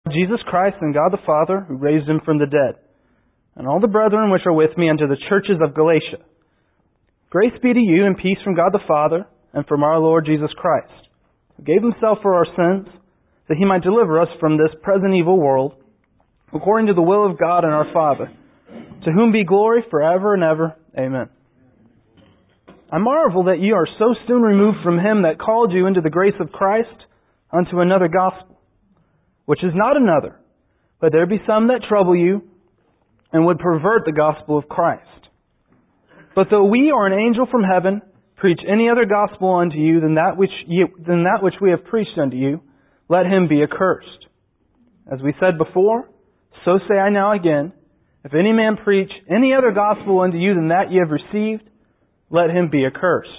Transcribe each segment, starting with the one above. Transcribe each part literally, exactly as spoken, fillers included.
Jesus Christ and God the Father, who raised Him from the dead, and all the brethren which are with me unto the churches of Galatia. Grace be to you and peace from God the Father and from our Lord Jesus Christ, who gave Himself for our sins, that He might deliver us from this present evil world, according to the will of God and our Father, to whom be glory forever and ever. Amen. I marvel that ye are so soon removed from Him that called you into the grace of Christ unto another gospel, which is not another, but there be some that trouble you, and would pervert the gospel of Christ. But though we or an angel from heaven preach any other gospel unto you than that which ye, than that which we have preached unto you, let him be accursed. As we said before, so say I now again, if any man preach any other gospel unto you than that ye have received, let him be accursed.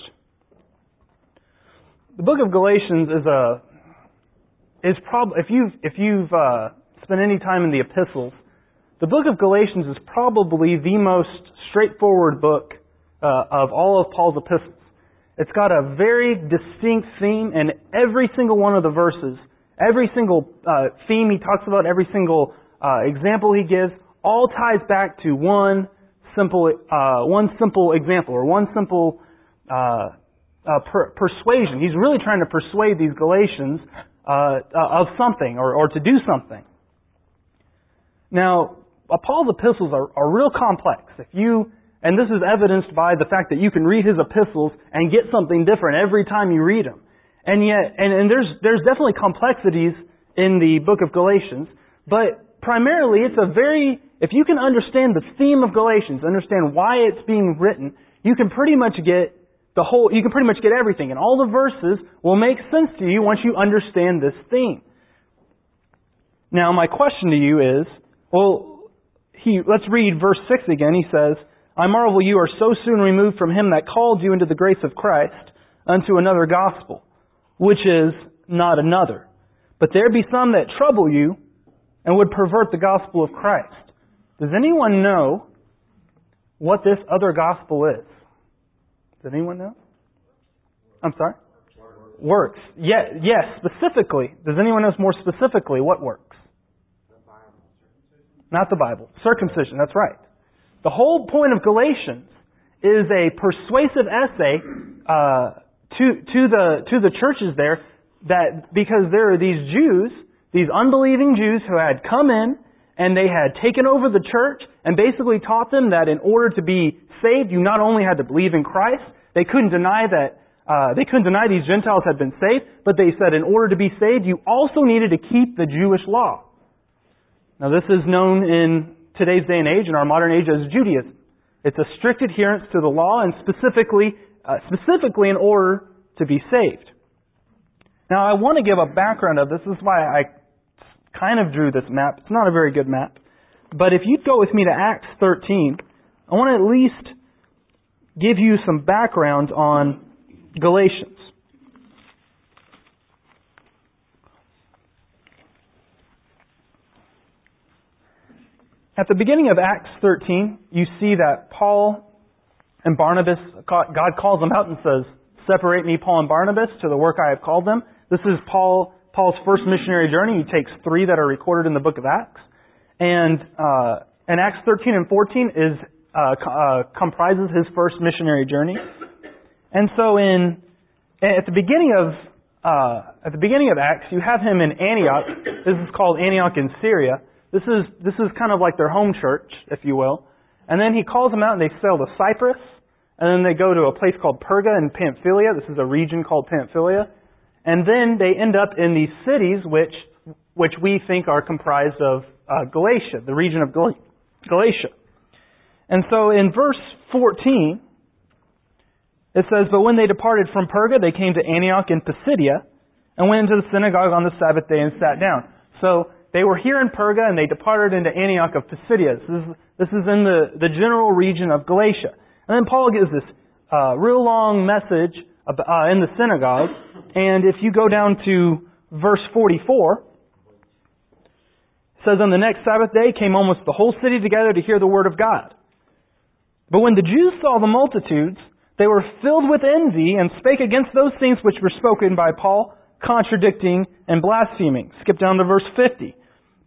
The book of Galatians is a is prob if you've if you've uh, spent any time in the epistles, the book of Galatians is probably the most straightforward book uh, of all of Paul's epistles. It's got a very distinct theme, and every single one of the verses, every single uh, theme he talks about, every single uh, example he gives, all ties back to one simple uh, one simple example or one simple uh, uh, per- persuasion. He's really trying to persuade these Galatians uh, uh, of something or, or to do something. Now, Paul's epistles are, are real complex. If you, and this is evidenced by the fact that you can read his epistles and get something different every time you read them. And yet, and, and there's there's definitely complexities in the book of Galatians, but primarily it's a very, if you can understand the theme of Galatians, understand why it's being written, you can pretty much get the whole, you can pretty much get everything. And all the verses will make sense to you once you understand this theme. Now, my question to you is, well, He, let's read verse six again. He says, I marvel you are so soon removed from Him that called you into the grace of Christ unto another gospel, which is not another. But there be some that trouble you and would pervert the gospel of Christ. Does anyone know what this other gospel is? Does anyone know? I'm sorry? Works. Yeah, yes, specifically. Does anyone know more specifically what works? Not the Bible. Circumcision, that's right. The whole point of Galatians is a persuasive essay uh, to to the to the churches there, that because there are these Jews, these unbelieving Jews who had come in and they had taken over the church and basically taught them that in order to be saved, you not only had to believe in Christ, they couldn't deny that uh, they couldn't deny these Gentiles had been saved, but they said in order to be saved, you also needed to keep the Jewish law. Now, this is known in today's day and age, in our modern age, as Judaism. It's a strict adherence to the law, and specifically, uh, specifically in order to be saved. Now, I want to give a background of this. This is why I kind of drew this map. It's not a very good map. But if you'd go with me to Acts thirteen, I want to at least give you some background on Galatians. At the beginning of Acts thirteen, you see that Paul and Barnabas, God calls them out and says, separate me, Paul and Barnabas, to the work I have called them. This is Paul Paul's first missionary journey. He takes three that are recorded in the book of Acts. And uh, and Acts thirteen and fourteen is uh, uh, comprises his first missionary journey. And so in at the beginning of uh, at the beginning of Acts, you have him in Antioch. This is called Antioch in Syria. This is this is kind of like their home church, if you will. And then he calls them out and they sail to Cyprus. And then they go to a place called Perga in Pamphylia. This is a region called Pamphylia. And then they end up in these cities which which we think are comprised of uh, Galatia, the region of Gal- Galatia. And so in verse fourteen, it says, but when they departed from Perga, they came to Antioch in Pisidia and went into the synagogue on the Sabbath day and sat down. So they were here in Perga and they departed into Antioch of Pisidia. This is, this is in the, the general region of Galatia. And then Paul gives this uh, real long message about, uh, in the synagogue. And if you go down to verse forty-four, it says, on the next Sabbath day came almost the whole city together to hear the word of God. But when the Jews saw the multitudes, they were filled with envy and spake against those things which were spoken by Paul, contradicting and blaspheming. Skip down to verse fifty.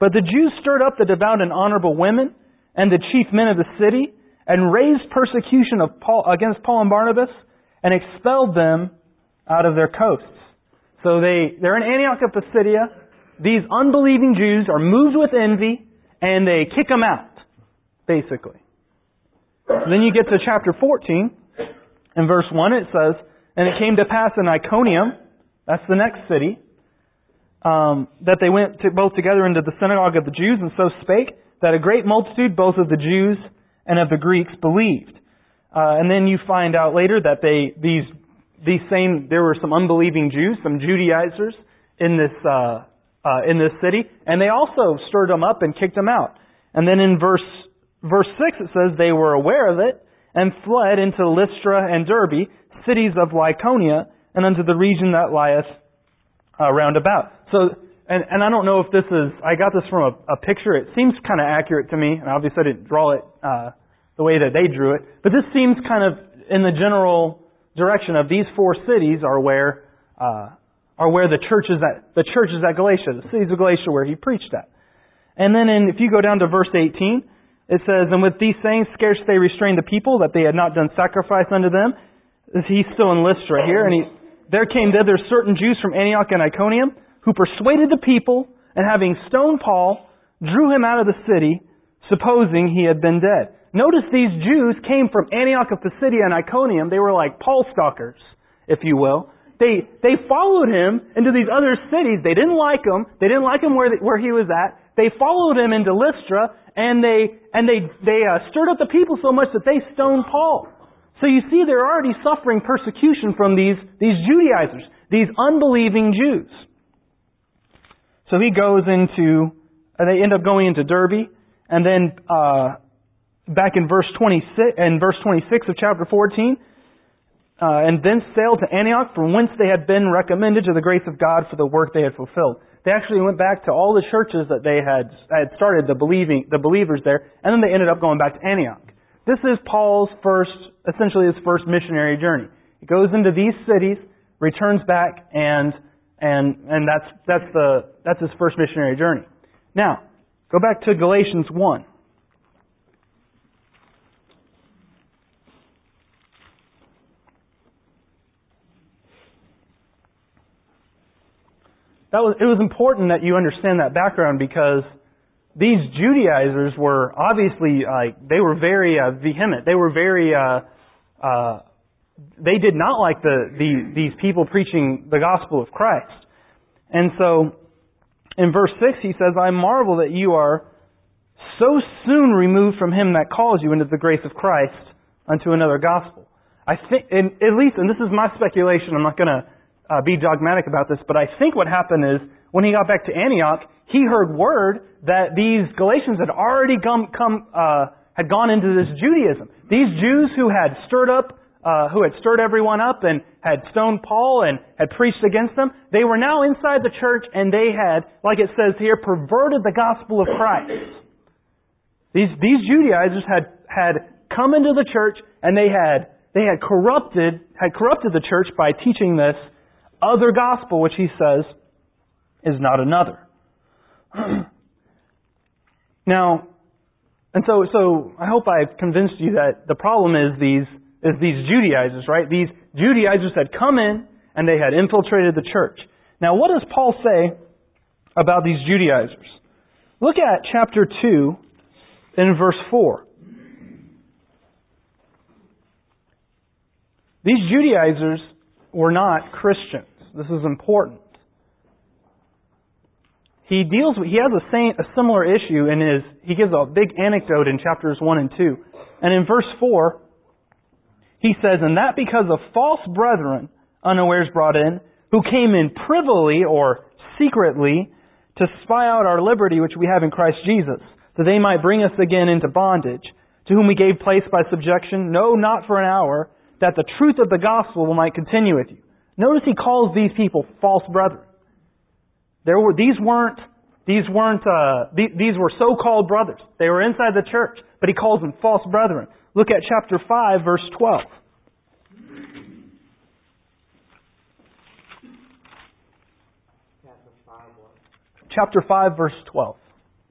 But the Jews stirred up the devout and honorable women and the chief men of the city and raised persecution of Paul, against Paul and Barnabas and expelled them out of their coasts. So they, they're in Antioch of Pisidia. These unbelieving Jews are moved with envy and they kick them out, basically. Then you get to chapter fourteen. In verse one it says, "And it came to pass in Iconium," that's the next city, um, "that they went to both together into the synagogue of the Jews, and so spake, that a great multitude both of the Jews and of the Greeks believed." Uh, and then you find out later that they these these same there were some unbelieving Jews, some Judaizers in this uh, uh, in this city, and they also stirred them up and kicked them out. And then in verse verse six it says they were aware of it and fled into Lystra and Derbe, cities of Lycaonia, and unto the region that lieth uh, round about. So, and, and I don't know if this is, I got this from a, a picture. It seems kind of accurate to me, and obviously I didn't draw it uh, the way that they drew it, but this seems kind of in the general direction of these four cities are where uh, are where the churches at the churches at Galatia, the cities of Galatia where he preached at. And then in, if you go down to verse eighteen, it says, "And with these sayings scarce they restrained the people, that they had not done sacrifice unto them." He's still in Lystra here, and he, "There came thither certain Jews from Antioch and Iconium, who persuaded the people, and having stoned Paul, drew him out of the city, supposing he had been dead." Notice these Jews came from Antioch of Pisidia and Iconium. They were like Paul stalkers, if you will. They they followed him into these other cities. They didn't like him. They didn't like him where the, where he was at. They followed him into Lystra, and they and they they uh, stirred up the people so much that they stoned Paul. So you see, they're already suffering persecution from these these Judaizers, these unbelieving Jews. So he goes into, and they end up going into Derbe, and then uh, back in verse twenty-six, in verse twenty-six of chapter fourteen, uh, and then sailed to Antioch, from whence they had been recommended to the grace of God for the work they had fulfilled. They actually went back to all the churches that they had had started, the believing the believers there, and then they ended up going back to Antioch. This is Paul's first, essentially his first missionary journey. He goes into these cities, returns back, and and and that's that's the that's his first missionary journey. Now, go back to Galatians one. That was, it was important that you understand that background, because these Judaizers were obviously, like, uh, they were very uh, vehement. They were very, uh, uh, they did not like the, the these people preaching the gospel of Christ. And so, in verse six he says, "I marvel that you are so soon removed from him that calls you into the grace of Christ unto another gospel." I think, and at least, and this is my speculation, I'm not going to Uh, be dogmatic about this, but I think what happened is when he got back to Antioch, he heard word that these Galatians had already come, come uh, had gone into this Judaism. These Jews who had stirred up, uh, who had stirred everyone up and had stoned Paul and had preached against them, they were now inside the church, and they had, like it says here, perverted the gospel of Christ. These these Judaizers had had come into the church, and they had they had corrupted had corrupted the church by teaching this other gospel, which he says is not another. Now, and so, so I hope I've convinced you that the problem is these is these Judaizers, right? These Judaizers had come in and they had infiltrated the church. Now, what does Paul say about these Judaizers? Look at chapter two in verse four. These Judaizers were not Christians. This is important. He deals with, he has a, same, a similar issue in his, he gives a big anecdote in chapters one and two. And in verse four, he says, "And that because of false brethren, unawares brought in, who came in privily or secretly to spy out our liberty which we have in Christ Jesus, that they might bring us again into bondage, to whom we gave place by subjection, no, not for an hour, that the truth of the gospel might continue with you." Notice he calls these people false brethren. There were these weren't these weren't uh, these, these were so-called brothers. They were inside the church, but he calls them false brethren. Look at chapter five, verse twelve. Chapter five, verse twelve.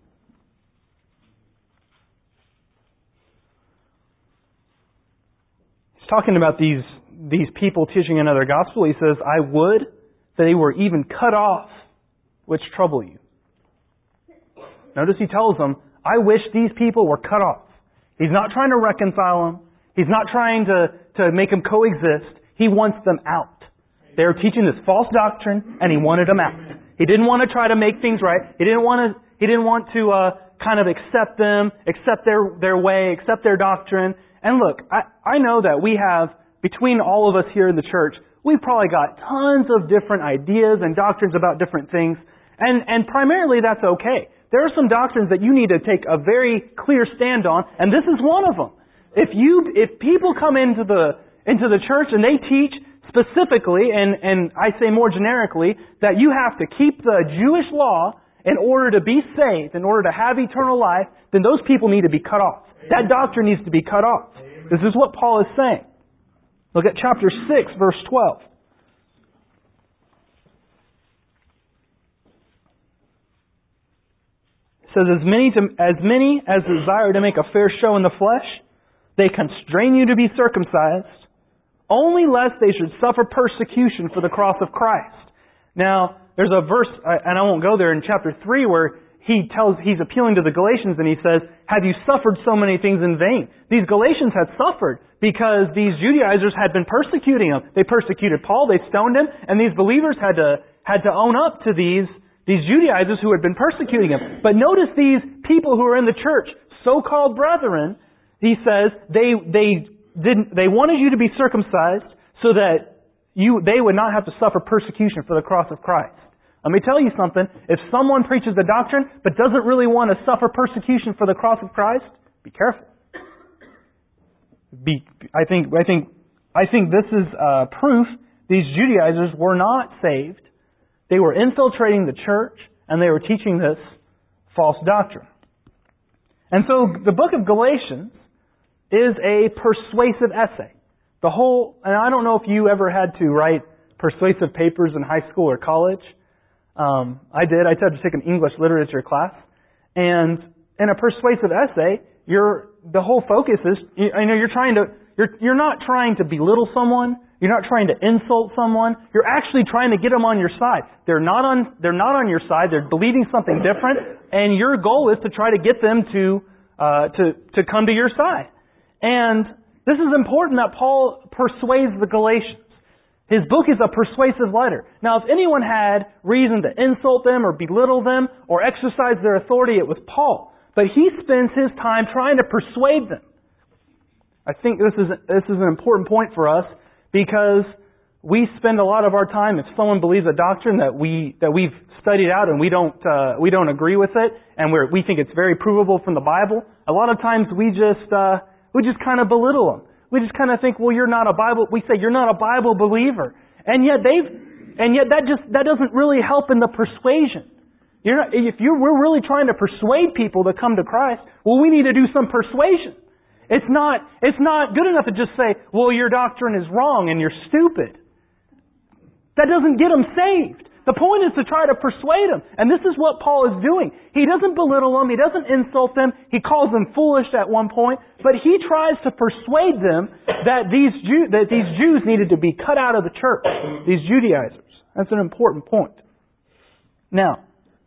talking about these, these people teaching another gospel, he says, I would that they were even cut off, which trouble you. Notice he tells them, I wish these people were cut off. He's not trying to reconcile them. He's not trying to, to make them coexist. He wants them out. They were teaching this false doctrine, and he wanted them out. He didn't want to try to make things right. He didn't want to, he didn't want to uh, kind of accept them, accept their, their way, accept their doctrine. And look, I, I know that we have, between all of us here in the church, we've probably got tons of different ideas and doctrines about different things. And, and primarily that's okay. There are some doctrines that you need to take a very clear stand on, and this is one of them. If you, if people come into the, into the church and they teach specifically, and, and I say more generically, that you have to keep the Jewish law in order to be saved, in order to have eternal life, then those people need to be cut off. That doctrine needs to be cut off. This is what Paul is saying. Look at chapter six, verse twelve. It says, as many, to, as many as desire to make a fair show in the flesh, they constrain you to be circumcised, only lest they should suffer persecution for the cross of Christ. Now, there's a verse, and I won't go there, in chapter three where he tells, he's appealing to the Galatians and he says, have you suffered so many things in vain? These Galatians had suffered because these Judaizers had been persecuting them. They persecuted Paul, they stoned him, and these believers had to, had to own up to these, these Judaizers who had been persecuting him. But notice these people who are in the church, so-called brethren, he says, they, they didn't, they wanted you to be circumcised so that you, they would not have to suffer persecution for the cross of Christ. Let me tell you something. If someone preaches a doctrine but doesn't really want to suffer persecution for the cross of Christ, be careful. Be, I think, I think, I think this is uh, proof these Judaizers were not saved. They were infiltrating the church and they were teaching this false doctrine. And so the book of Galatians is a persuasive essay. The whole, and I don't know if you ever had to write persuasive papers in high school or college. Um, I did. I had to take an English literature class. And in a persuasive essay, you're, the whole focus is, you, I know you're trying to, you're, you're not trying to belittle someone. You're not trying to insult someone. You're actually trying to get them on your side. They're not on, they're not on your side. They're believing something different. And your goal is to try to get them to, uh, to, to come to your side. And this is important that Paul persuades the Galatians. His book is a persuasive letter. Now, if anyone had reason to insult them or belittle them or exercise their authority, it was Paul. But he spends his time trying to persuade them. I think this is this is an important point for us because we spend a lot of our time, if someone believes a doctrine that we that we've studied out and we don't uh, we don't agree with it, and we're, we think it's very provable from the Bible, a lot of times we just uh, we just kind of belittle them. We just kind of think, well, you're not a Bible. We say you're not a Bible believer, and yet they've, and yet that just that doesn't really help in the persuasion. You're not, if you we're really trying to persuade people to come to Christ, well, we need to do some persuasion. It's not it's not good enough to just say, well, your doctrine is wrong and you're stupid. That doesn't get them saved. The point is to try to persuade them. And this is what Paul is doing. He doesn't belittle them. He doesn't insult them. He calls them foolish at one point. But he tries to persuade them that these, Jew, that these Jews needed to be cut out of the church. These Judaizers. That's an important point. Now,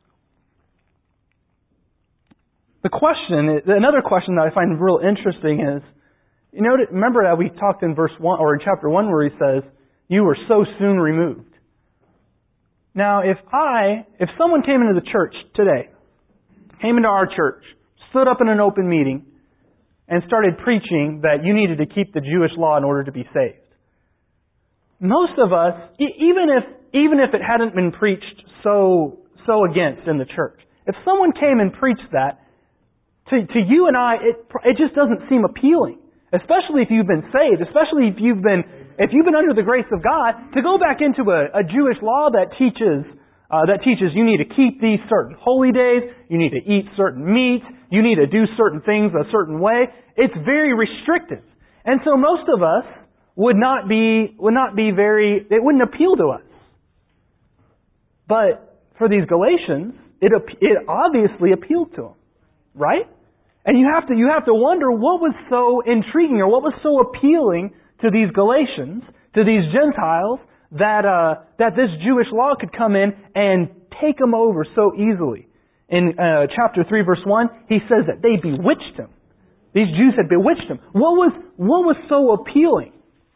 the question, another question that I find real interesting is, you know, remember that we talked in verse one, or in chapter one where he says, you were so soon removed. Now, if I, if someone came into the church today, came into our church, stood up in an open meeting, and started preaching that you needed to keep the Jewish law in order to be saved, most of us, even if even if it hadn't been preached so so against in the church, if someone came and preached that, to to you and I, it it just doesn't seem appealing. Especially if you've been saved, especially if you've been if you've been under the grace of God, to go back into a, a Jewish law that teaches uh, that teaches you need to keep these certain holy days, you need to eat certain meats, you need to do certain things a certain way. It's very restrictive, and so most of us would not be would not be very. It wouldn't appeal to us. But for these Galatians, it it obviously appealed to them, right? And you have to you have to wonder what was so intriguing or what was so appealing to these Galatians, to these Gentiles, that uh, that this Jewish law could come in and take them over so easily. In uh, chapter three, verse one, he says that they bewitched him. These Jews had bewitched him. What was what was so appealing?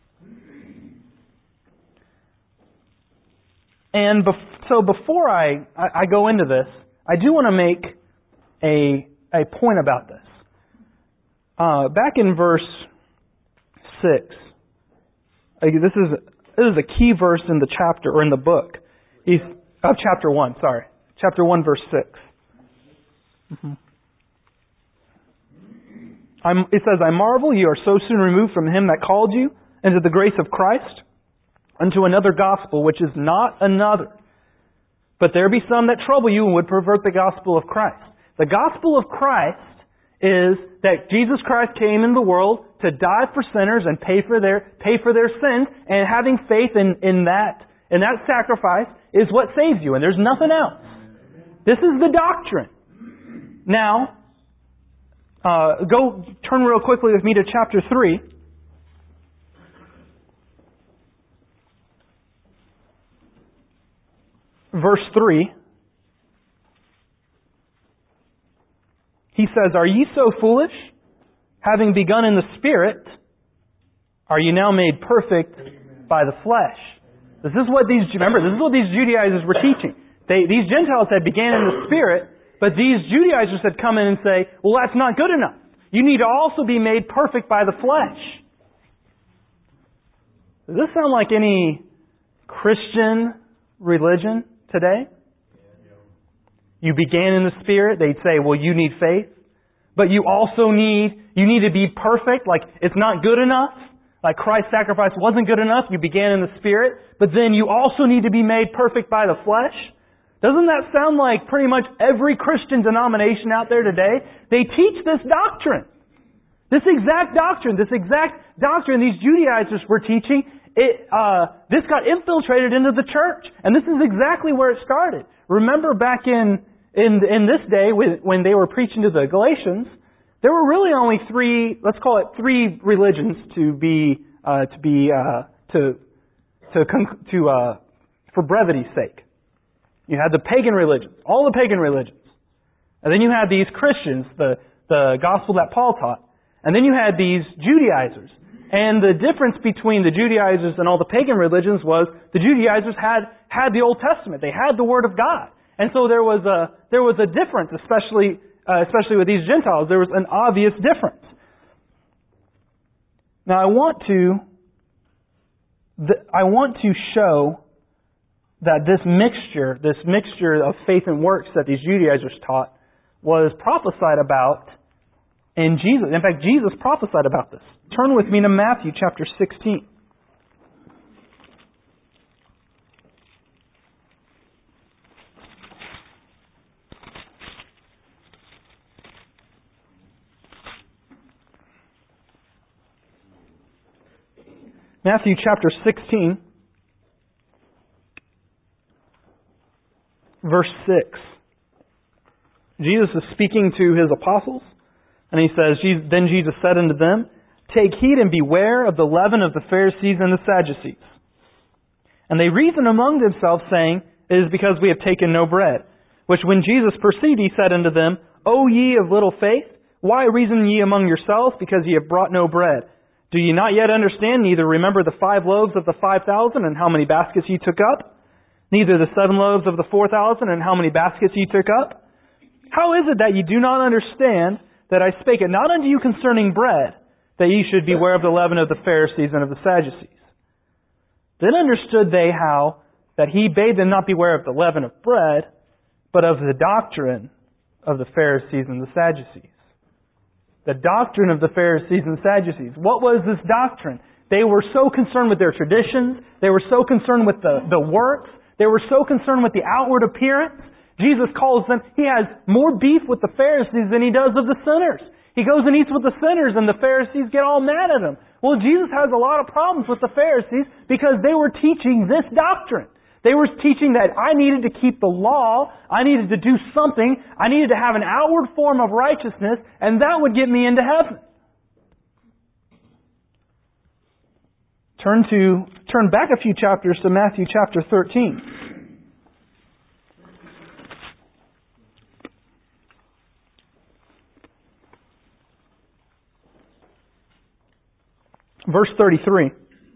And bef- so before I, I, I go into this, I do want to make a a point about this. Uh, back in verse six, this is this is a key verse in the chapter or in the book. He's of chapter one. Sorry, chapter one, verse six. Mm-hmm. I'm, it says, "I marvel you are so soon removed from Him that called you into the grace of Christ, unto another gospel, which is not another. But there be some that trouble you and would pervert the gospel of Christ." The gospel of Christ is that Jesus Christ came in the world to die for sinners and pay for their pay for their sins, and having faith in, in that in that sacrifice is what saves you, and there's nothing else. This is the doctrine. Now, uh, go turn real quickly with me to chapter three. Verse three. He says, "Are ye so foolish? Having begun in the Spirit, are you now made perfect by the flesh?" This is what these, remember, this is what these Judaizers were teaching. They, these Gentiles had began in the Spirit, but these Judaizers had come in and say, well, that's not good enough. You need to also be made perfect by the flesh. Does this sound like any Christian religion today? You began in the Spirit, they'd say, well, you need faith. But you also need, you need to be perfect, like it's not good enough. Like Christ's sacrifice wasn't good enough, you began in the Spirit. But then you also need to be made perfect by the flesh. Doesn't that sound like pretty much every Christian denomination out there today? They teach this doctrine. This exact doctrine, this exact doctrine these Judaizers were teaching, it, uh, this got infiltrated into the church. And this is exactly where it started. Remember back in, in, in this day when they were preaching to the Galatians, there were really only three, let's call it three religions to be, uh, to be, uh, to, to, to, uh, for brevity's sake. You had the pagan religions, all the pagan religions. And then you had these Christians, the, the gospel that Paul taught. And then you had these Judaizers. And the difference between the Judaizers and all the pagan religions was the Judaizers had, had the Old Testament. They had the Word of God. And so there was a, there was a difference, especially, uh, especially with these Gentiles. There was an obvious difference. Now I want to, I want to show that this mixture, this mixture of faith and works that these Judaizers taught was prophesied about in Jesus. In fact, Jesus prophesied about this. Turn with me to Matthew chapter sixteen. Matthew chapter sixteen, verse six. Jesus is speaking to His apostles, and He says, "Then Jesus said unto them, Take heed and beware of the leaven of the Pharisees and the Sadducees. And they reasoned among themselves, saying, It is because we have taken no bread. Which when Jesus perceived, He said unto them, O ye of little faith, why reason ye among yourselves, because ye have brought no bread? Do ye not yet understand, neither remember the five loaves of the five thousand, and how many baskets ye took up? Neither the seven loaves of the four thousand, and how many baskets ye took up? How is it that ye do not understand that I spake it not unto you concerning bread, that ye should beware of the leaven of the Pharisees and of the Sadducees? Then understood they how that He bade them not beware of the leaven of bread, but of the doctrine of the Pharisees and the Sadducees. The doctrine of the Pharisees and Sadducees. What was this doctrine? They were so concerned with their traditions. They were so concerned with the, the works. They were so concerned with the outward appearance. Jesus calls them, He has more beef with the Pharisees than He does of the sinners. He goes and eats with the sinners and the Pharisees get all mad at Him. Well, Jesus has a lot of problems with the Pharisees because they were teaching this doctrine. They were teaching that I needed to keep the law, I needed to do something, I needed to have an outward form of righteousness, and that would get me into heaven. Turn to turn back a few chapters to Matthew chapter thirteen. Verse thirty-three.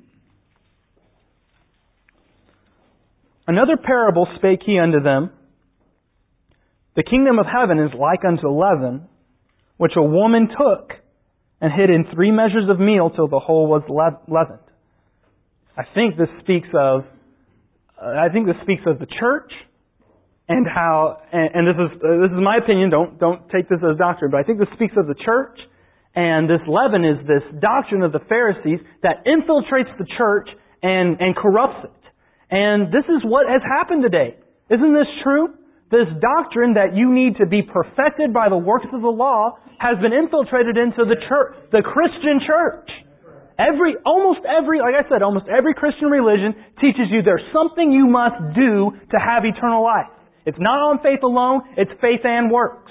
Another parable spake he unto them. The kingdom of heaven is like unto leaven, which a woman took and hid in three measures of meal till the whole was leavened. I think this speaks of, uh, I think this speaks of the church, and how, and, and this is uh, this is my opinion. Don't don't take this as doctrine, but I think this speaks of the church, and this leaven is this doctrine of the Pharisees that infiltrates the church and and corrupts it. And this is what has happened today. Isn't this true? This doctrine that you need to be perfected by the works of the law has been infiltrated into the church, the Christian church. Every, almost every, like I said, almost every Christian religion teaches you there's something you must do to have eternal life. It's not on faith alone, it's faith and works.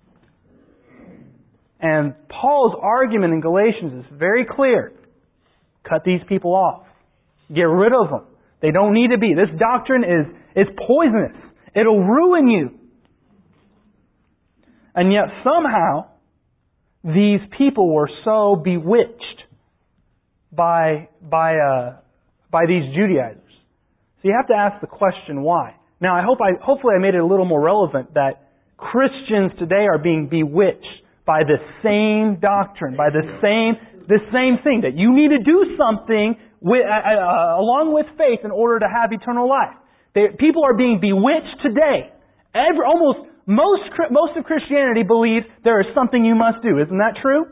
And Paul's argument in Galatians is very clear. Cut these people off. Get rid of them. They don't need to be. This doctrine is, is poisonous. It'll ruin you. And yet somehow, these people were so bewitched by, by, uh, by these Judaizers. So you have to ask the question, why? Now, I hope I, hopefully I made it a little more relevant that Christians today are being bewitched by the same doctrine, by the same, the same thing, that you need to do something with, uh, uh, along with faith in order to have eternal life. They, people are being bewitched today. Every, almost most most of Christianity believes there is something you must do. Isn't that true?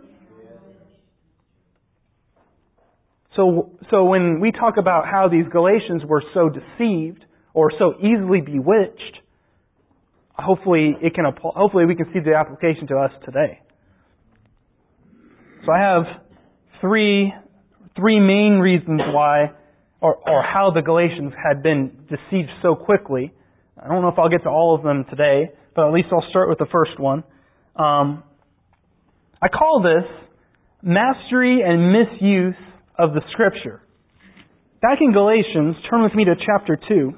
So, so when we talk about how these Galatians were so deceived or so easily bewitched, hopefully it can. Hopefully we can see the application to us today. So I have three three main reasons why. Or, or how the Galatians had been deceived so quickly. I don't know if I'll get to all of them today, but at least I'll start with the first one. Um, I call this mastery and misuse of the Scripture. Back in Galatians, turn with me to chapter two.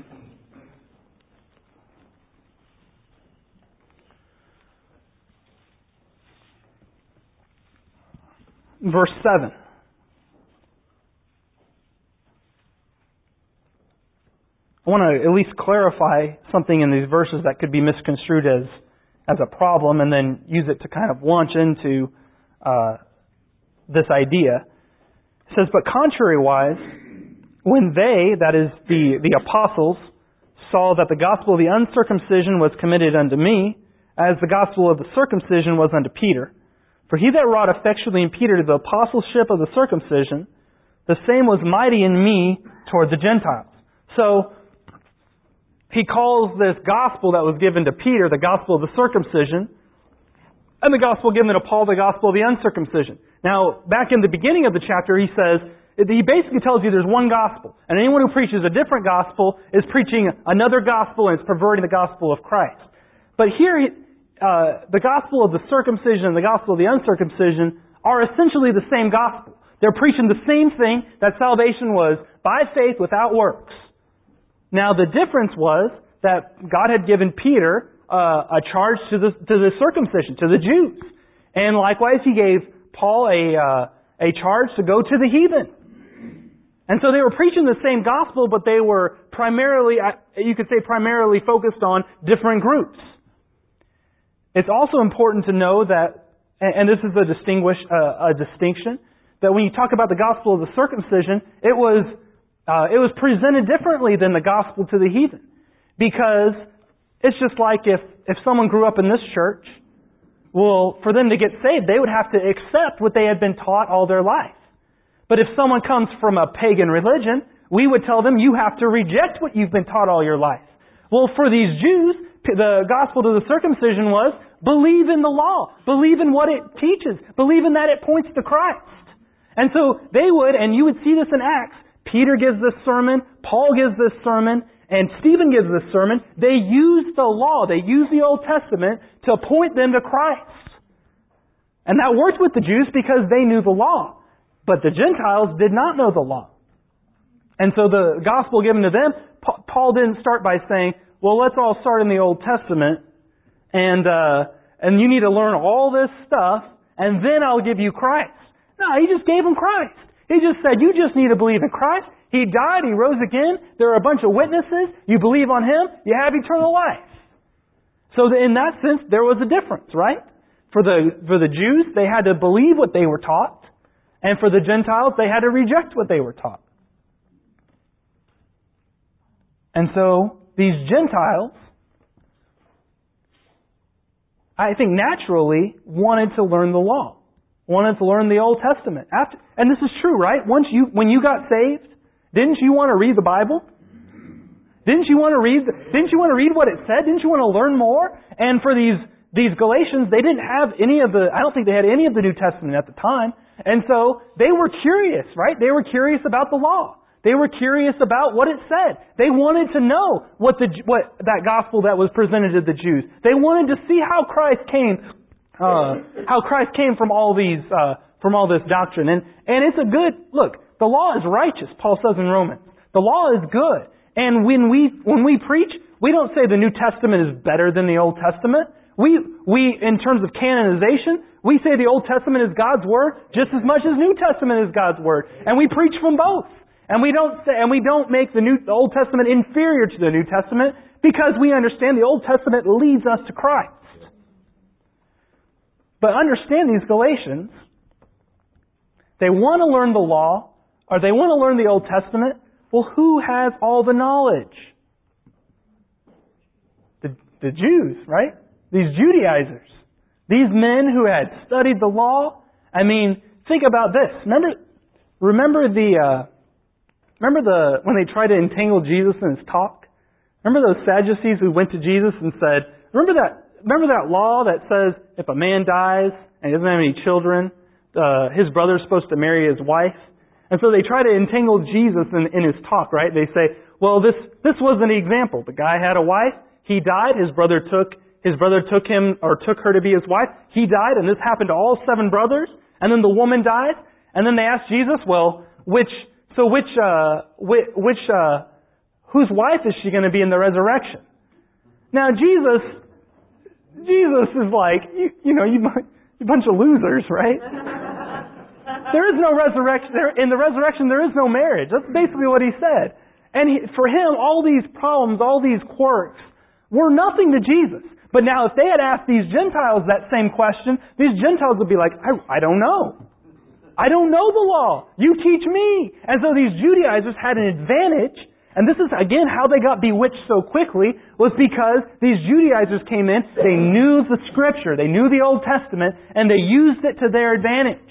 Verse seven. I want to at least clarify something in these verses that could be misconstrued as, as a problem and then use it to kind of launch into uh, this idea. It says, but contrariwise, when they, that is the, the apostles, saw that the gospel of the uncircumcision was committed unto me, as the gospel of the circumcision was unto Peter. For he that wrought effectually in Peter to the apostleship of the circumcision, the same was mighty in me toward the Gentiles. So, he calls this gospel that was given to Peter the gospel of the circumcision, and the gospel given to Paul the gospel of the uncircumcision. Now, back in the beginning of the chapter, he says, he basically tells you there's one gospel, and anyone who preaches a different gospel is preaching another gospel and is perverting the gospel of Christ. But here, uh, the gospel of the circumcision and the gospel of the uncircumcision are essentially the same gospel. They're preaching the same thing, that salvation was by faith without works. Now, the difference was that God had given Peter uh, a charge to the to the circumcision, to the Jews. And likewise, He gave Paul a uh, a charge to go to the heathen. And so they were preaching the same gospel, but they were primarily, you could say primarily focused on different groups. It's also important to know that, and this is a, distinguish, uh, a distinction, that when you talk about the gospel of the circumcision, it was Uh, it was presented differently than the gospel to the heathen. Because it's just like if, if someone grew up in this church, well, for them to get saved, they would have to accept what they had been taught all their life. But if someone comes from a pagan religion, we would tell them, you have to reject what you've been taught all your life. Well, for these Jews, the gospel to the circumcision was, believe in the law. Believe in what it teaches. Believe in that it points to Christ. And so they would, and you would see this in Acts, Peter gives this sermon, Paul gives this sermon, and Stephen gives this sermon. They use the law, they use the Old Testament to point them to Christ. And that worked with the Jews because they knew the law. But the Gentiles did not know the law. And so the gospel given to them, Paul didn't start by saying, well, let's all start in the Old Testament, and uh, and you need to learn all this stuff, and then I'll give you Christ. No, He just gave them Christ. He just said, you just need to believe in Christ. He died, He rose again. There are a bunch of witnesses. You believe on Him, you have eternal life. So in that sense, there was a difference, right? For the for the Jews, they had to believe what they were taught. And for the Gentiles, they had to reject what they were taught. And so, these Gentiles, I think naturally, wanted to learn the law. Wanted to learn the Old Testament. After, and this is true, right? Once you, when you got saved, didn't you want to read the Bible? Didn't you want to read, didn't you want to read what it said? Didn't you want to learn more? And for these, these Galatians, they didn't have any of the, I don't think they had any of the New Testament at the time. And so, they were curious, right? They were curious about the law. They were curious about what it said. They wanted to know what the what that gospel that was presented to the Jews. They wanted to see how Christ came, uh, how Christ came from all these uh, from all this doctrine. And and it's a good look. The law is righteous, Paul says in Romans. The law is good. And when we when we preach, we don't say the New Testament is better than the Old Testament. We we in terms of canonization, we say the Old Testament is God's word just as much as New Testament is God's word, and we preach from both. And we don't say, and we don't make the New the Old Testament inferior to the New Testament because we understand the Old Testament leads us to Christ. But understand these Galatians, they want to learn the law, or they want to learn the Old Testament. Well, who has all the knowledge? The, the Jews, right? These Judaizers. These men who had studied the law. I mean, think about this. Remember, remember the... Uh, Remember the when they tried to entangle Jesus in His talk? Remember those Sadducees who went to Jesus and said, remember that remember that law that says if a man dies and he doesn't have any children, uh, his brother's supposed to marry his wife? And so they try to entangle Jesus in, in His talk, right? They say, well, this this was an example. The guy had a wife, he died, his brother took his brother took him or took her to be his wife, he died, and this happened to all seven brothers, and then the woman died, and then they asked Jesus, well, which So which, uh, which, which uh, whose wife is she going to be in the resurrection? Now Jesus, Jesus is like, you, you know, you, you bunch of losers, right? There is no resurrection. There, in the resurrection, there is no marriage. That's basically what He said. And he, for Him, all these problems, all these quirks, were nothing to Jesus. But now if they had asked these Gentiles that same question, these Gentiles would be like, I, I don't know. I don't know the law. You teach me. And so these Judaizers had an advantage. And this is, again, how they got bewitched so quickly was because these Judaizers came in, they knew the Scripture, they knew the Old Testament, and they used it to their advantage.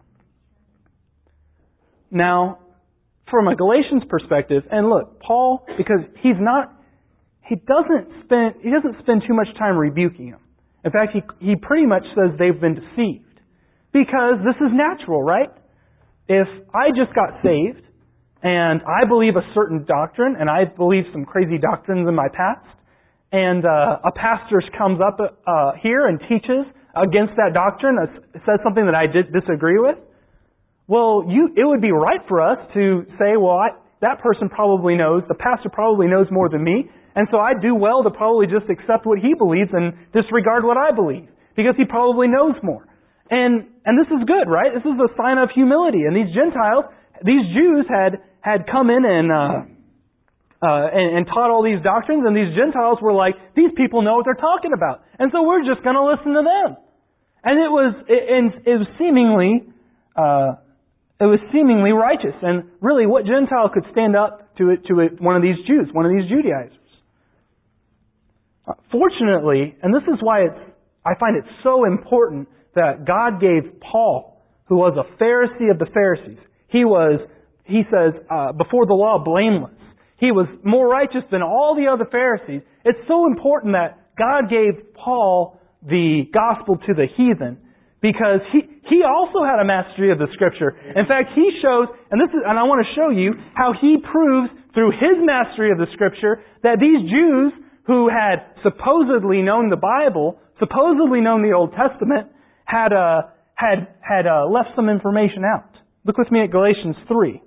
Now, from a Galatians perspective, and look, Paul, because he's not, he doesn't spend, he doesn't spend too much time rebuking them. In fact, he, he pretty much says they've been deceived. Because this is natural, right? If I just got saved and I believe a certain doctrine and I believe some crazy doctrines in my past and uh, a pastor comes up uh, here and teaches against that doctrine, uh, says something that I did disagree with, well, you, it would be right for us to say, well, I, that person probably knows, the pastor probably knows more than me, and so I do well to probably just accept what he believes and disregard what I believe because he probably knows more. And and this is good, right? This is a sign of humility. And these Gentiles, these Jews had had come in and uh, uh, and, and taught all these doctrines, and these Gentiles were like, these people know what they're talking about, and so we're just going to listen to them. And it was it, and it was seemingly uh, it was seemingly righteous. And really, what Gentile could stand up to it to it, one of these Jews, one of these Judaizers? Uh, fortunately, and this is why it's I find it so important that God gave Paul, who was a Pharisee of the Pharisees. He was, he says, uh, before the law, blameless. He was more righteous than all the other Pharisees. It's so important that God gave Paul the gospel to the heathen because he, he also had a mastery of the Scripture. In fact, he shows, and this is, and I want to show you how he proves through his mastery of the Scripture that these Jews who had supposedly known the Bible, supposedly known the Old Testament, had uh, had had uh, left some information out. Look with me at Galatians three.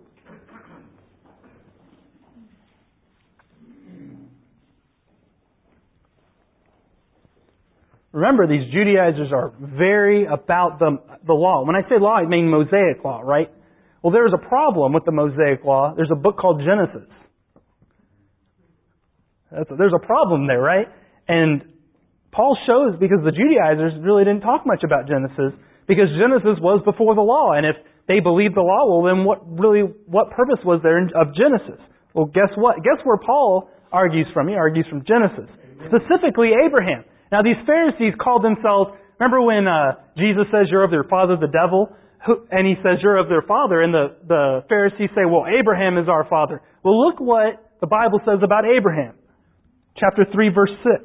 Remember, these Judaizers are very about the, the law. When I say law, I mean Mosaic law, right? Well, there's a problem with the Mosaic law. There's a book called Genesis. That's a, there's a problem there, right? And Paul shows, because the Judaizers really didn't talk much about Genesis, because Genesis was before the law. And if they believed the law, well, then what really, what purpose was there of Genesis? Well, guess what? Guess where Paul argues from? He argues from Genesis. Specifically, Abraham. Now, these Pharisees called themselves, remember when uh, Jesus says, you're of their father, the devil? And he says, you're of their father. And the, the Pharisees say, well, Abraham is our father. Well, look what the Bible says about Abraham. Chapter three, verse six.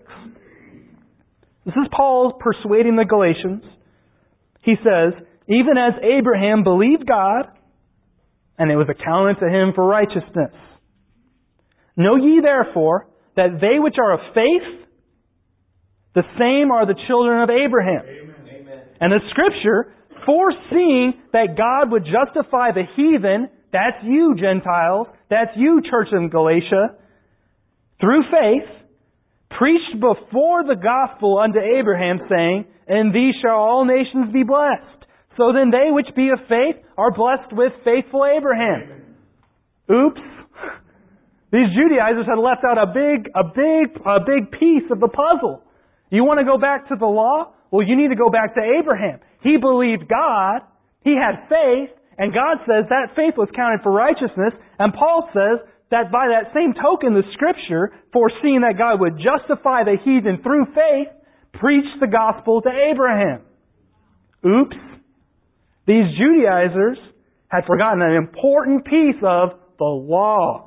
This is Paul persuading the Galatians. He says, even as Abraham believed God, and it was accounted to him for righteousness. Know ye therefore that they which are of faith, the same are the children of Abraham. Amen. And the Scripture, foreseeing that God would justify the heathen, that's you Gentiles, that's you church in Galatia, through faith, preached before the gospel unto Abraham, saying, in thee shall all nations be blessed. So then they which be of faith are blessed with faithful Abraham. Oops. These Judaizers had left out a big, a big, a big piece of the puzzle. You want to go back to the law? Well, you need to go back to Abraham. He believed God, he had faith, and God says that faith was counted for righteousness, and Paul says that by that same token, the Scripture, foreseeing that God would justify the heathen through faith, preached the gospel to Abraham. Oops. These Judaizers had forgotten an important piece of the law.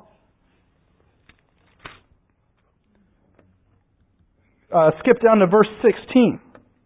Uh, skip down to verse sixteen.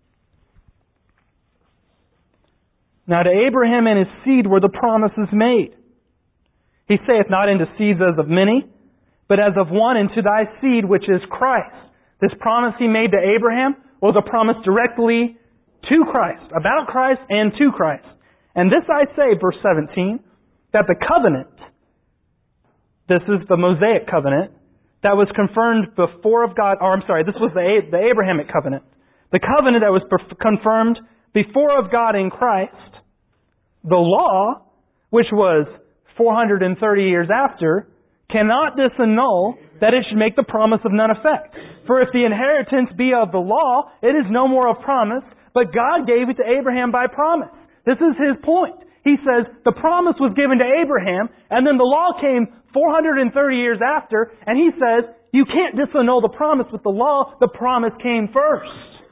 Now to Abraham and his seed were the promises made. He saith not into seeds as of many, but as of one, into thy seed, which is Christ. This promise he made to Abraham was a promise directly to Christ, about Christ and to Christ. And this I say, verse seventeen, that the covenant, this is the Mosaic covenant, that was confirmed before of God, or I'm sorry, this was the, the Abrahamic covenant. The covenant that was confirmed before of God in Christ. The law, which was four hundred thirty years after, cannot disannul that it should make the promise of none effect. For if the inheritance be of the law, it is no more of promise, but God gave it to Abraham by promise. This is his point. He says the promise was given to Abraham, and then the law came four hundred thirty years after, and he says, you can't disannul the promise with the law. The promise came first.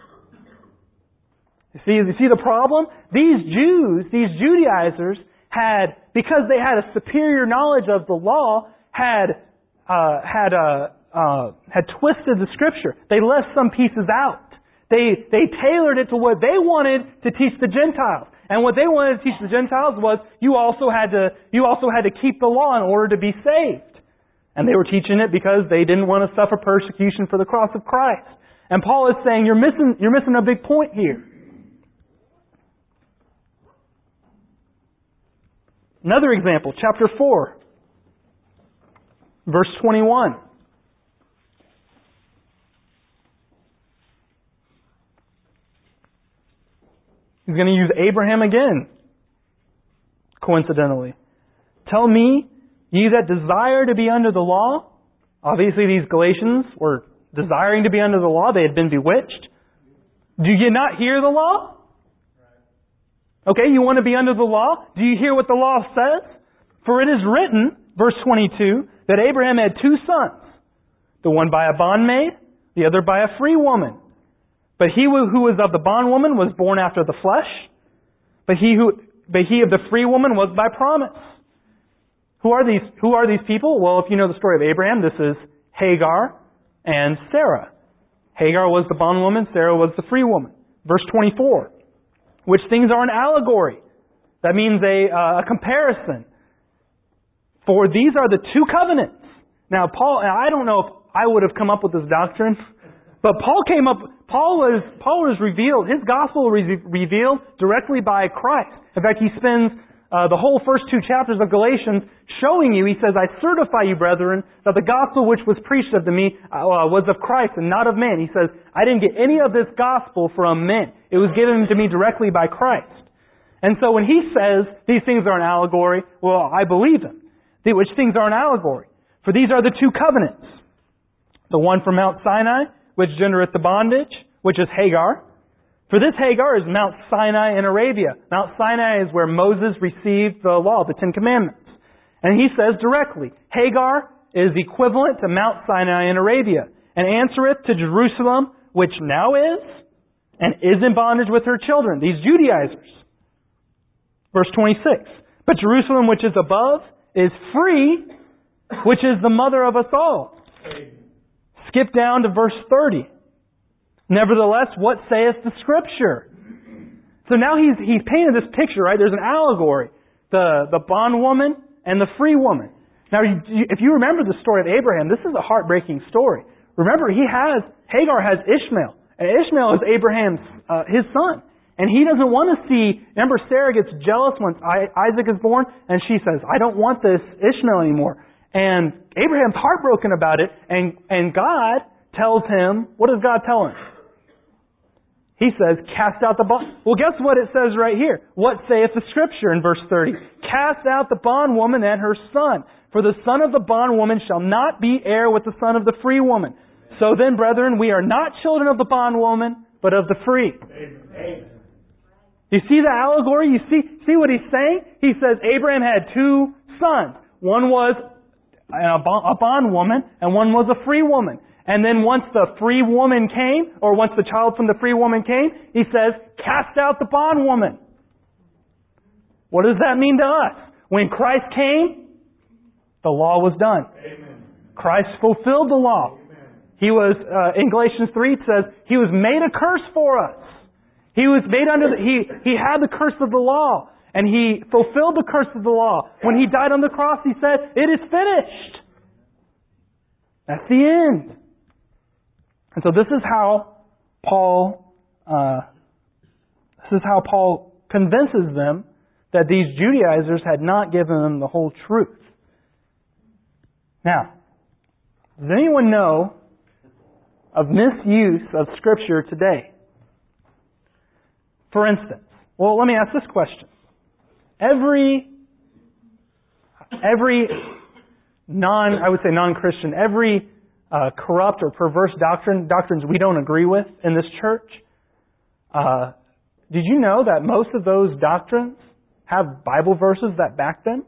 You see, you see the problem? These Jews, these Judaizers, had, because they had a superior knowledge of the law, had uh, had uh, uh, had twisted the Scripture. They left some pieces out. They they tailored it to what they wanted to teach the Gentiles. And what they wanted to teach the Gentiles was you also had to you also had to keep the law in order to be saved. And they were teaching it because they didn't want to suffer persecution for the cross of Christ. And Paul is saying you're missing you're missing a big point here. Another example, chapter four, verse twenty-one. He's going to use Abraham again, coincidentally. Tell me, ye that desire to be under the law. Obviously these Galatians were desiring to be under the law. They had been bewitched. Do you not hear the law? Okay, you want to be under the law? Do you hear what the law says? For it is written, verse twenty-two, that Abraham had two sons. The one by a bondmaid, the other by a free woman. But he who was of the bondwoman was born after the flesh, but he who but he of the free woman was by promise. Who are these who are these people? Well, if you know the story of Abraham, this is Hagar and Sarah. Hagar was the bondwoman, Sarah was the free woman. Verse twenty-four, which things are an allegory. That means a, uh, a comparison. For these are the two covenants. Now, Paul, I don't know if I would have come up with this doctrine, but Paul came up, Paul was, Paul was revealed, his gospel was revealed directly by Christ. In fact, he spends uh, the whole first two chapters of Galatians showing you, he says, I certify you, brethren, that the gospel which was preached unto me uh, was of Christ and not of men. He says, I didn't get any of this gospel from men. It was given to me directly by Christ. And so when he says these things are an allegory, well, I believe him. Which things are an allegory? For these are the two covenants. The one from Mount Sinai, which gendereth the bondage, which is Hagar. For this Hagar is Mount Sinai in Arabia. Mount Sinai is where Moses received the law, the Ten Commandments. And he says directly, Hagar is equivalent to Mount Sinai in Arabia, and answereth to Jerusalem, which now is, and is in bondage with her children, these Judaizers. Verse twenty-six, but Jerusalem which is above is free, which is the mother of us all. Skip down to verse thirty. Nevertheless, what saith the Scripture? So now he's he's painted this picture, right? There's an allegory. The, the bondwoman and the free woman. Now, if you remember the story of Abraham, this is a heartbreaking story. Remember, he has, Hagar has Ishmael. And Ishmael is Abraham's, uh, his son. And he doesn't want to see, remember Sarah gets jealous once Isaac is born, and she says, I don't want this Ishmael anymore. And Abraham's heartbroken about it, and, and God tells him, what does God tell him? He says, cast out the bond. Well, guess what it says right here? What saith the Scripture in verse thirty? Cast out the bondwoman and her son, for the son of the bondwoman shall not be heir with the son of the free woman. So then, brethren, we are not children of the bondwoman, but of the free. Amen. You see the allegory? You see, see what he's saying? He says Abraham had two sons. One was a bondwoman, and one was a free woman. And then once the free woman came, or once the child from the free woman came, he says, cast out the bondwoman. What does that mean to us? When Christ came, the law was done. Amen. Christ fulfilled the law. Amen. He was, uh, in Galatians three, it says, He was made a curse for us. He was made under the, he, he had the curse of the law, and He fulfilled the curse of the law. When He died on the cross, He said, it is finished. That's the end. And so this is how Paul, uh, this is how Paul convinces them that these Judaizers had not given them the whole truth. Now, does anyone know of misuse of Scripture today? For instance, well, let me ask this question. Every, every non, I would say non-Christian, every uh, corrupt or perverse doctrine, doctrines we don't agree with in this church, uh, did you know that most of those doctrines have Bible verses that back them?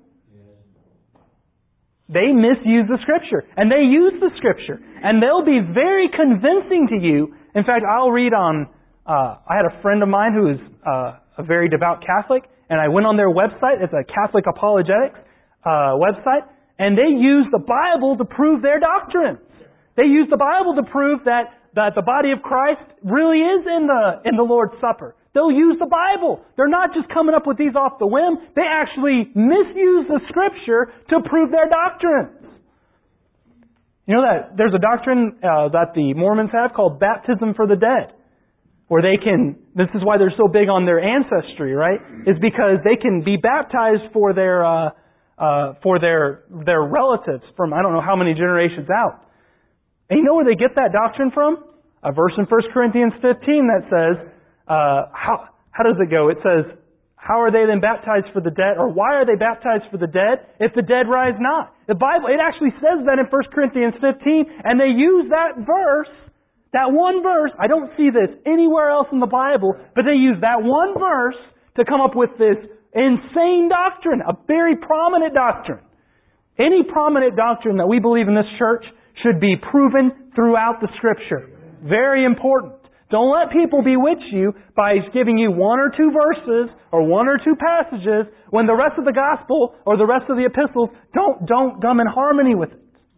They misuse the Scripture, and they use the Scripture, and they'll be very convincing to you. In fact, I'll read on, uh, I had a friend of mine who is uh, a very devout Catholic, and I went on their website. It's a Catholic apologetics uh, website, and they use the Bible to prove their doctrines. They use the Bible to prove that, that the body of Christ really is in the in the Lord's Supper. They'll use the Bible. They're not just coming up with these off the whim. They actually misuse the Scripture to prove their doctrines. You know that there's a doctrine uh, that the Mormons have called baptism for the dead, where they can, this is why they're so big on their ancestry, right? Is because they can be baptized for their uh, uh, for their their relatives from I don't know how many generations out. And you know where they get that doctrine from? A verse in First Corinthians fifteen that says, uh, how, how does it go? It says, how are they then baptized for the dead? Or why are they baptized for the dead if the dead rise not? The Bible, it actually says that in First Corinthians fifteen, and they use that verse, that one verse. I don't see this anywhere else in the Bible, but they use that one verse to come up with this insane doctrine, a very prominent doctrine. Any prominent doctrine that we believe in this church should be proven throughout the Scripture. Very important. Don't let people bewitch you by giving you one or two verses or one or two passages when the rest of the gospel or the rest of the epistles don't, don't come in harmony with it.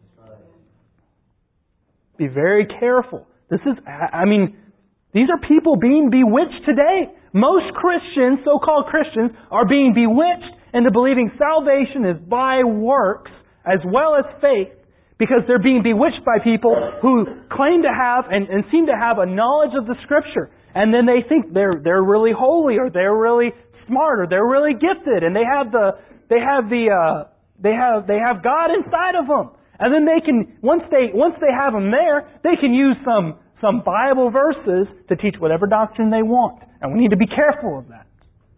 Be very careful. This is, I mean, these are people being bewitched today. Most Christians, so-called Christians, are being bewitched into believing salvation is by works as well as faith, because they're being bewitched by people who claim to have and, and seem to have a knowledge of the Scripture. And then they think they're they're really holy or they're really smart or they're really gifted and they have the they have the uh, they have they have God inside of them. And then they can once they once they have them there, they can use some some Bible verses to teach whatever doctrine they want. And we need to be careful of that.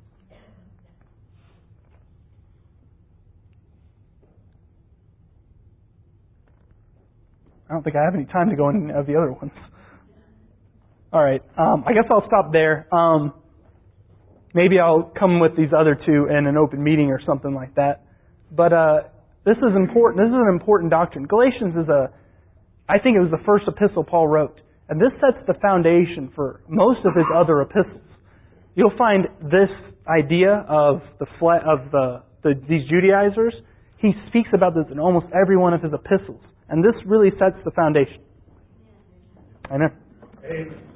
I don't think I have any time to go into the other ones. All right. Um, I guess I'll stop there. Um, maybe I'll come with these other two in an open meeting or something like that. But uh, this is important. This is an important doctrine. Galatians is a, I think it was the first epistle Paul wrote. And this sets the foundation for most of his other epistles. You'll find this idea of the fle- of the, the these Judaizers. He speaks about this in almost every one of his epistles. And this really sets the foundation. Amen. Amen.